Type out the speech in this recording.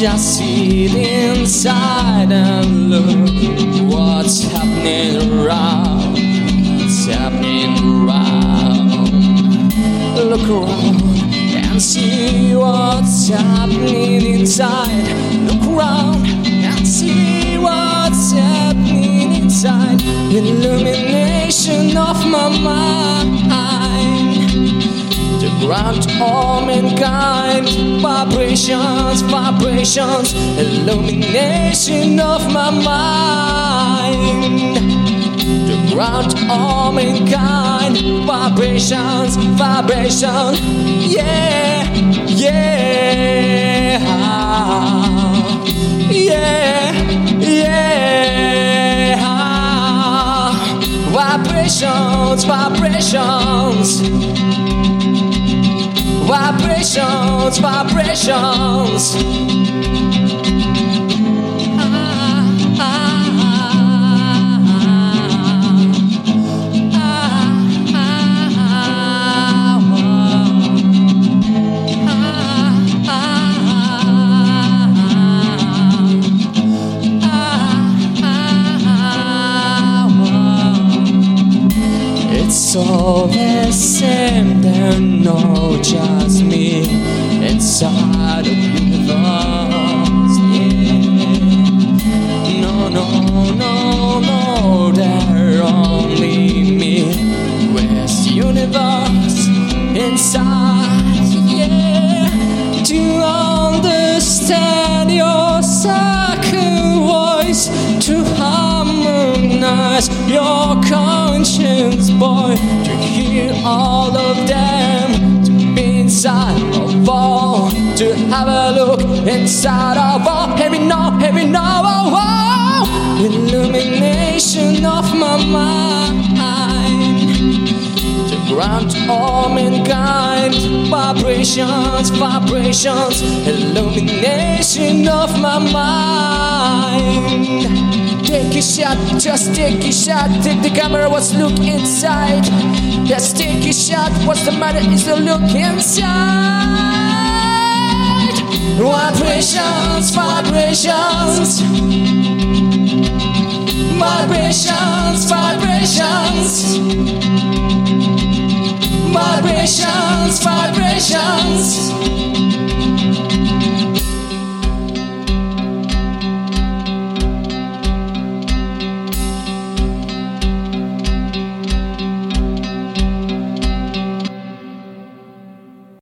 just sit inside and look what's happening around. What's happening around. Look around and see what's happening inside. Look around and see what's happening inside. Illumination of my mind to grant all mankind vibrations, vibrations. Illumination of my mind to grant all mankind vibrations, vibrations. Yeah, yeah, yeah, yeah. Vibrations, vibrations, vibrations, vibrations. It's all the same, they're not just me inside of the universe. Yeah. No, no, no, no, they're only me with universe inside. Yeah. To understand your second voice, to harmonize your conscience, boy, to hear all of them, to be inside of all, to have a look inside of all. Heavy now, oh, oh. Illumination of my mind to grant all mankind vibrations, vibrations. Illumination of my mind. Take a shot, just take a shot. Take the camera, let's look inside. Just take a shot, what's the matter is to look inside. Vibrations, vibrations, vibrations, vibrations, vibrations, vibrations.